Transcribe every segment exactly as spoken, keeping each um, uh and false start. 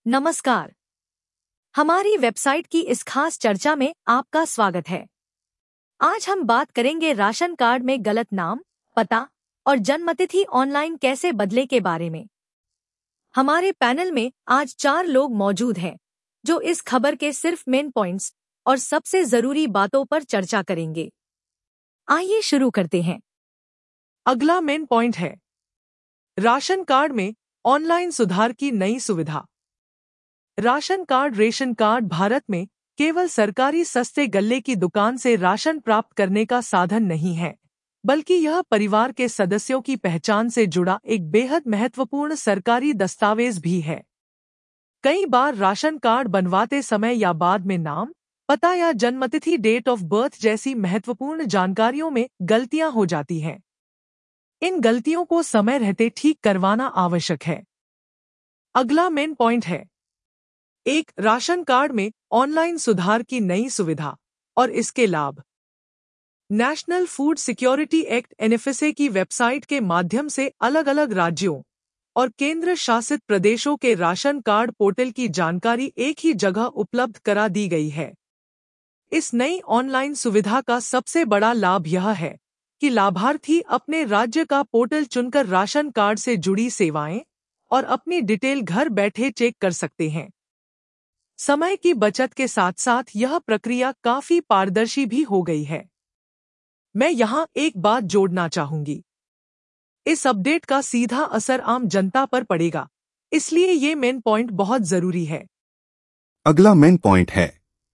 नमस्कार। हमारी वेबसाइट की इस खास चर्चा में आपका स्वागत है। आज हम बात करेंगे राशन कार्ड में गलत नाम, पता और जन्मतिथि ऑनलाइन कैसे बदले के बारे में। हमारे पैनल में आज चार लोग मौजूद हैं जो इस खबर के सिर्फ मेन पॉइंट्स और सबसे जरूरी बातों पर चर्चा करेंगे। आइए शुरू करते हैं। अगला मेन पॉइंट है राशन कार्ड में ऑनलाइन सुधार की नई सुविधा। Ration card ration card Bharat में केवल सरकारी सस्ते गल्ले की दुकान से राशन प्राप्त करने का साधन नहीं है, बल्कि यह परिवार के सदस्यों की पहचान से जुड़ा एक बेहद महत्वपूर्ण सरकारी दस्तावेज भी है। कई बार राशन कार्ड बनवाते समय या बाद में नाम, पता या जन्मतिथि डेट ऑफ बर्थ जैसी महत्वपूर्ण जानकारियों में गलतियां हो जाती हैं। इन गलतियों को समय रहते ठीक करवाना आवश्यक है। अगला मेन पॉइंट है एक राशन कार्ड में ऑनलाइन सुधार की नई सुविधा और इसके लाभ। National food security act N F S A की वेबसाइट के माध्यम से अलग अलग राज्यों और केंद्र शासित प्रदेशों के राशन कार्ड पोर्टल की जानकारी एक ही जगह उपलब्ध करा दी गई है। इस नई ऑनलाइन सुविधा का सबसे बड़ा लाभ यह है कि लाभार्थी अपने राज्य का पोर्टल चुनकर राशन कार्ड से जुड़ी सेवाएं और अपनी डिटेल घर बैठे चेक कर सकते हैं। समय की बचत के साथ साथ यह प्रक्रिया काफी पारदर्शी भी हो गई है। मैं यहाँ एक बात जोड़ना चाहूंगी, इस अपडेट का सीधा असर आम जनता पर पड़ेगा, इसलिए ये मेन पॉइंट बहुत जरूरी है। अगला मेन पॉइंट है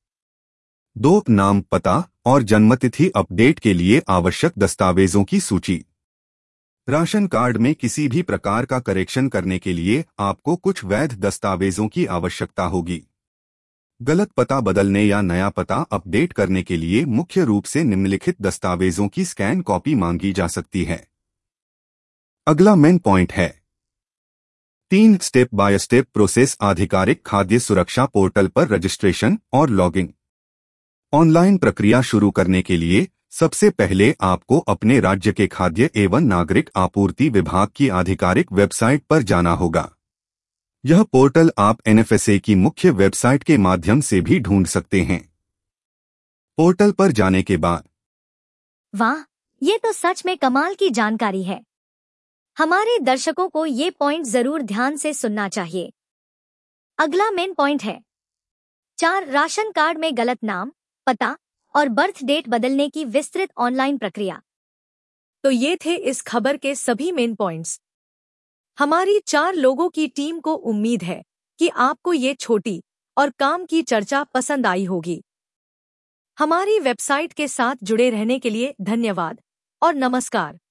दो नाम, पता और जन्मतिथि अपडेट के लिए आवश्यक दस्तावेजों की सूची। राशन कार्ड में किसी भी प्रकार का करेक्शन करने के लिए आपको कुछ वैध दस्तावेजों की आवश्यकता होगी। गलत पता बदलने या नया पता अपडेट करने के लिए मुख्य रूप से निम्नलिखित दस्तावेजों की स्कैन कॉपी मांगी जा सकती है। अगला मेन पॉइंट है तीन स्टेप बाय स्टेप प्रोसेस आधिकारिक खाद्य सुरक्षा पोर्टल पर रजिस्ट्रेशन और लॉगिंग। ऑनलाइन प्रक्रिया शुरू करने के लिए सबसे पहले आपको अपने राज्य के खाद्य एवं नागरिक आपूर्ति विभाग की आधिकारिक वेबसाइट पर जाना होगा। यह पोर्टल आप एन एफ एस ए की मुख्य वेबसाइट के माध्यम से भी ढूंढ सकते हैं। पोर्टल पर जाने के बाद वाह, ये तो सच में कमाल की जानकारी है। हमारे दर्शकों को ये पॉइंट जरूर ध्यान से सुनना चाहिए। अगला मेन पॉइंट है चार राशन कार्ड में गलत नाम, पता और बर्थ डेट बदलने की विस्तृत ऑनलाइन प्रक्रिया। तो ये थे इस खबर के सभी मेन पॉइंट्स। हमारी चार लोगों की टीम को उम्मीद है कि आपको ये छोटी और काम की चर्चा पसंद आई होगी। हमारी वेबसाइट के साथ जुड़े रहने के लिए धन्यवाद और नमस्कार।